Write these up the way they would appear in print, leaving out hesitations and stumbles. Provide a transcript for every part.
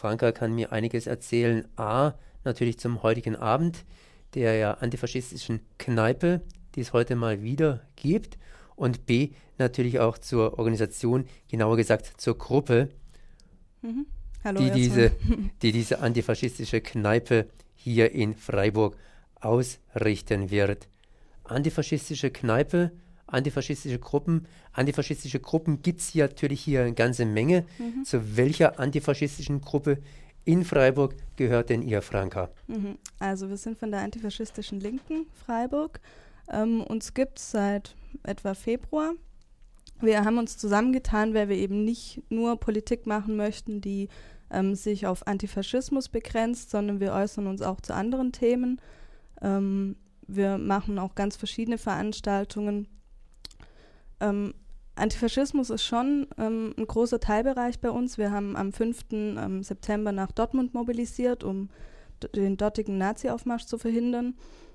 Franka kann mir einiges erzählen. A, natürlich zum heutigen Abend, der ja antifaschistischen Kneipe, die es heute mal wieder gibt. Und B, natürlich auch zur Organisation, genauer gesagt zur Gruppe, Hallo die erstmal. diese antifaschistische Kneipe hier in Freiburg ausrichten wird. Antifaschistische Kneipe, antifaschistische Gruppen gibt es ja natürlich hier eine ganze Menge. Zu welcher antifaschistischen Gruppe in Freiburg gehört denn ihr, Franka? Also wir sind von der antifaschistischen Linken Freiburg. Uns gibt es seit etwa Februar. Wir haben uns zusammengetan, weil wir eben nicht nur Politik machen möchten, die sich auf Antifaschismus begrenzt, sondern wir äußern uns auch zu anderen Themen. Wir machen auch ganz verschiedene Veranstaltungen. Antifaschismus ist schon ein großer Teilbereich bei uns. Wir haben am 5. September nach Dortmund mobilisiert, um den dortigen Nazi-Aufmarsch zu verhindern.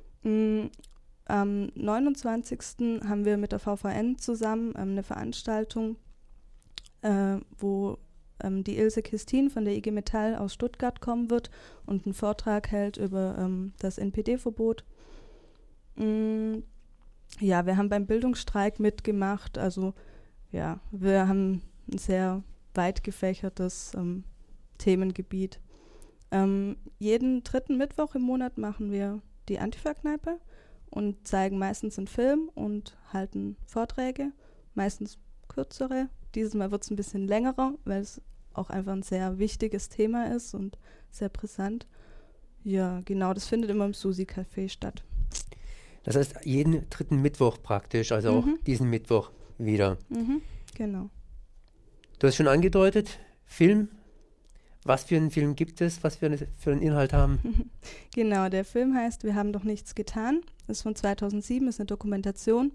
Am 29. haben wir mit der VVN zusammen eine Veranstaltung, wo die Ilse Kistin von der IG Metall aus Stuttgart kommen wird und einen Vortrag hält über das NPD-Verbot. Ja, wir haben beim Bildungsstreik mitgemacht, also ja, wir haben ein sehr weit gefächertes Themengebiet. Jeden 3. Mittwoch im Monat machen wir die Antifa-Kneipe und zeigen meistens einen Film und halten Vorträge, meistens kürzere. Dieses Mal wird es ein bisschen längerer, weil es auch einfach ein sehr wichtiges Thema ist und sehr brisant. Ja, genau, das findet immer im Susi-Café statt. Das heißt, jeden 3. Mittwoch praktisch, also auch diesen Mittwoch wieder. Genau. Du hast schon angedeutet, Film. Was für einen Film gibt es? Was für einen Inhalt haben? Genau, der Film heißt Wir haben doch nichts getan. Ist von 2007, ist eine Dokumentation.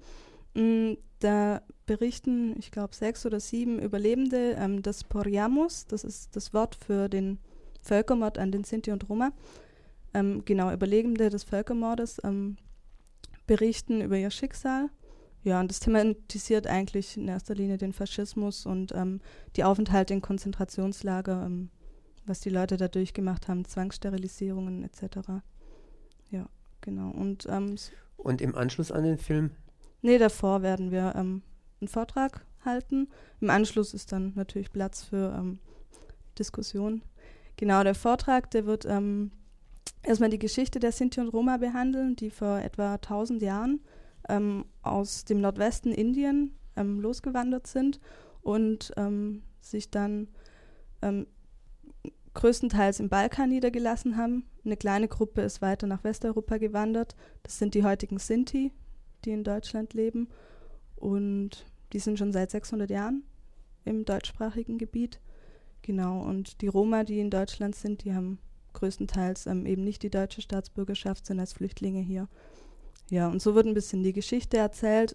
Da berichten, ich glaube, 6 oder 7 Überlebende des Porjamos. Das ist das Wort für den Völkermord an den Sinti und Roma. Genau, Überlebende des Völkermordes berichten über ihr Schicksal. Ja, und das thematisiert eigentlich in erster Linie den Faschismus und die Aufenthalte in Konzentrationslager, was die Leute da durchgemacht haben, Zwangssterilisierungen etc. Ja, genau. Und im Anschluss an den Film? Nee, davor werden wir einen Vortrag halten. Im Anschluss ist dann natürlich Platz für Diskussion. Genau, der Vortrag, der wird erstmal die Geschichte der Sinti und Roma behandeln, die vor etwa 1000 Jahren aus dem Nordwesten Indien losgewandert sind und sich dann größtenteils im Balkan niedergelassen haben. Eine kleine Gruppe ist weiter nach Westeuropa gewandert. Das sind die heutigen Sinti, die in Deutschland leben. Und die sind schon seit 600 Jahren im deutschsprachigen Gebiet. Genau, und die Roma, die in Deutschland sind, die haben größtenteils eben nicht die deutsche Staatsbürgerschaft, sind als Flüchtlinge hier. Ja, und so wird ein bisschen die Geschichte erzählt.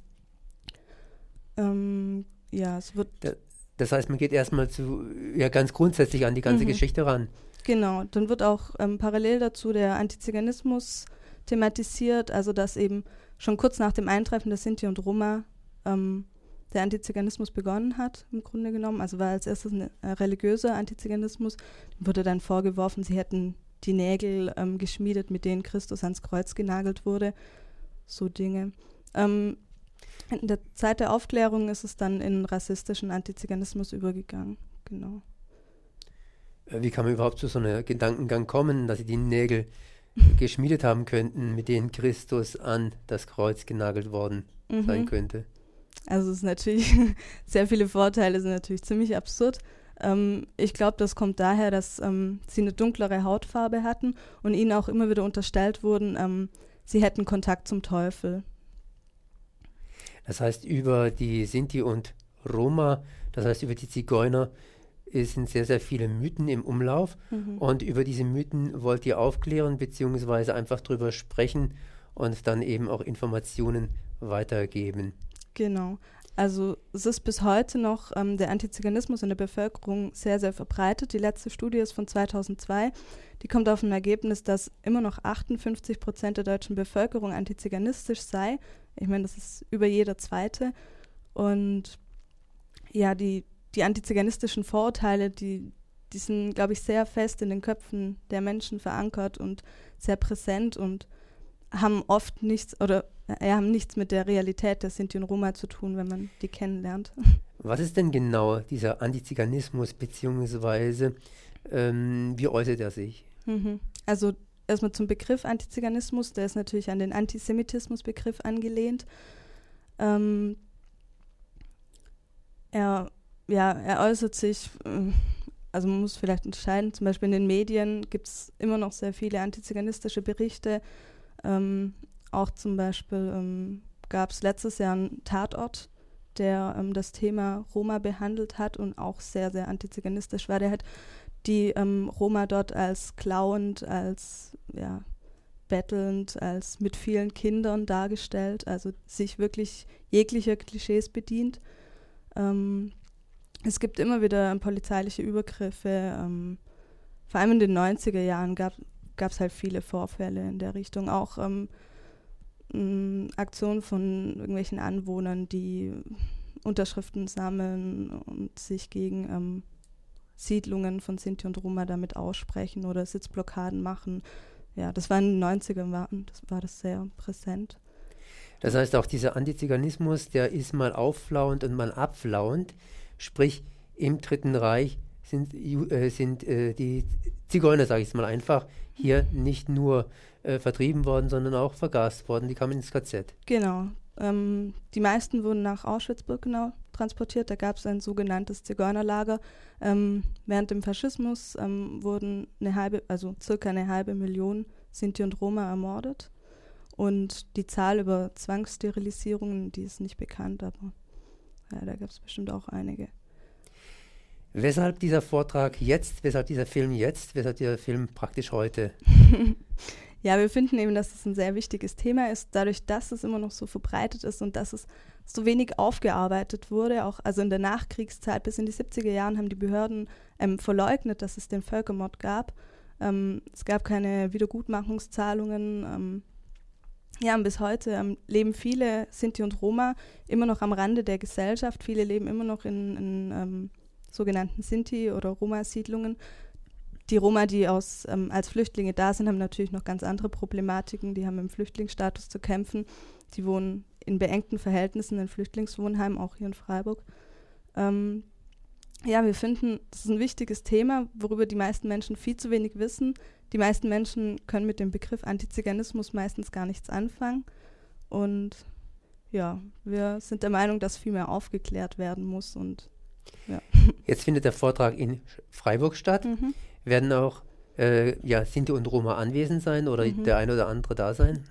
Ja, es wird... Das heißt, man geht erstmal ganz grundsätzlich an die ganze Geschichte ran. Genau, dann wird auch parallel dazu der Antiziganismus thematisiert, also dass eben schon kurz nach dem Eintreffen der Sinti und Roma der Antiziganismus begonnen hat, im Grunde genommen. Also war als erstes ein religiöser Antiziganismus. Dann wurde dann vorgeworfen, sie hätten die Nägel geschmiedet, mit denen Christus ans Kreuz genagelt wurde. So Dinge. In der Zeit der Aufklärung ist es dann in rassistischen Antiziganismus übergegangen. Genau. Wie kann man überhaupt zu so einem Gedankengang kommen, dass sie die Nägel geschmiedet haben könnten, mit denen Christus an das Kreuz genagelt worden sein könnte? Also es ist natürlich, sehr viele Vorteile sind natürlich ziemlich absurd. Ich glaube, das kommt daher, dass sie eine dunklere Hautfarbe hatten und ihnen auch immer wieder unterstellt wurden, sie hätten Kontakt zum Teufel. Das heißt, über die Sinti und Roma, das heißt über die Zigeuner, sind sehr, sehr viele Mythen im Umlauf. Und über diese Mythen wollt ihr aufklären, beziehungsweise einfach drüber sprechen und dann eben auch Informationen weitergeben. Genau. Also es ist bis heute noch der Antiziganismus in der Bevölkerung sehr, sehr verbreitet. Die letzte Studie ist von 2002. Die kommt auf ein Ergebnis, dass immer noch 58% der deutschen Bevölkerung antiziganistisch sei. Ich meine, das ist über jeder Zweite. Und ja, die antiziganistischen Vorurteile, die die sind, glaube ich, sehr fest in den Köpfen der Menschen verankert und sehr präsent und haben oft nichts haben nichts mit der Realität der Sinti und Roma zu tun, wenn man die kennenlernt. Was ist denn genau dieser Antiziganismus, beziehungsweise wie äußert er sich? Also erstmal zum Begriff Antiziganismus, der ist natürlich an den Antisemitismusbegriff angelehnt. Er äußert sich, also man muss vielleicht unterscheiden, zum Beispiel in den Medien gibt es immer noch sehr viele antiziganistische Berichte. Auch zum Beispiel gab es letztes Jahr einen Tatort, der das Thema Roma behandelt hat und auch sehr, sehr antiziganistisch war. Der hat die Roma dort als klauend, als bettelnd, als mit vielen Kindern dargestellt, also sich wirklich jeglicher Klischees bedient. Es gibt immer wieder polizeiliche Übergriffe. Vor allem in den 90er Jahren gab es halt viele Vorfälle in der Richtung. Auch Aktionen von irgendwelchen Anwohnern, die Unterschriften sammeln und sich gegen Siedlungen von Sinti und Roma damit aussprechen oder Sitzblockaden machen. Ja, das war in den 90ern, war das sehr präsent. Das heißt, auch dieser Antiziganismus, der ist mal aufflauend und mal abflauend. Sprich, im Dritten Reich sind die Zigeuner, sage ich es mal einfach, hier nicht nur vertrieben worden, sondern auch vergast worden. Die kamen ins KZ. Genau. Die meisten wurden nach Auschwitz-Birkenau transportiert. Da gab es ein sogenanntes Zigeunerlager. Während dem Faschismus wurden circa eine halbe Million Sinti und Roma ermordet. Und die Zahl über Zwangssterilisierungen, die ist nicht bekannt, aber ja, da gab es bestimmt auch einige. Weshalb dieser Vortrag jetzt, weshalb dieser Film jetzt, weshalb dieser Film praktisch heute? Ja, wir finden eben, dass es ein sehr wichtiges Thema ist, dadurch, dass es immer noch so verbreitet ist und dass es so wenig aufgearbeitet wurde. Auch also in der Nachkriegszeit bis in die 70er Jahren haben die Behörden verleugnet, dass es den Völkermord gab. Es gab keine Wiedergutmachungszahlungen. Und bis heute leben viele Sinti und Roma immer noch am Rande der Gesellschaft. Viele leben immer noch in sogenannten Sinti- oder Roma-Siedlungen. Die Roma, die als Flüchtlinge da sind, haben natürlich noch ganz andere Problematiken. Die haben im Flüchtlingsstatus zu kämpfen. Die wohnen in beengten Verhältnissen in Flüchtlingswohnheimen, auch hier in Freiburg. Wir finden, das ist ein wichtiges Thema, worüber die meisten Menschen viel zu wenig wissen. Die meisten Menschen können mit dem Begriff Antiziganismus meistens gar nichts anfangen. Und ja, wir sind der Meinung, dass viel mehr aufgeklärt werden muss. Und ja. Jetzt findet der Vortrag in Freiburg statt. Werden auch Sinti und Roma anwesend sein oder der eine oder andere da sein?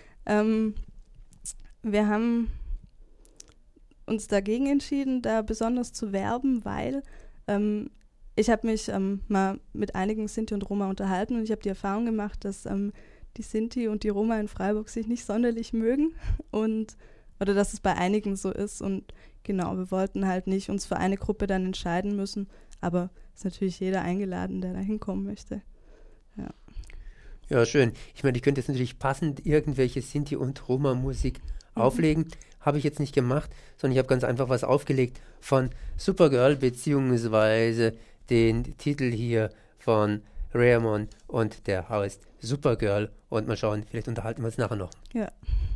Wir haben uns dagegen entschieden, da besonders zu werben, weil ich habe mich mal mit einigen Sinti und Roma unterhalten und ich habe die Erfahrung gemacht, dass die Sinti und die Roma in Freiburg sich nicht sonderlich mögen oder dass es bei einigen so ist. Und genau, wir wollten halt nicht uns für eine Gruppe dann entscheiden müssen, aber ist natürlich jeder eingeladen, der da hinkommen möchte. Ja. Ja, schön. Ich meine, ich könnte jetzt natürlich passend irgendwelche Sinti- und Roma-Musik auflegen. Habe ich jetzt nicht gemacht, sondern ich habe ganz einfach was aufgelegt von Supergirl, beziehungsweise den Titel hier von Raymond und der heißt Supergirl. Und mal schauen, vielleicht unterhalten wir uns nachher noch. Ja.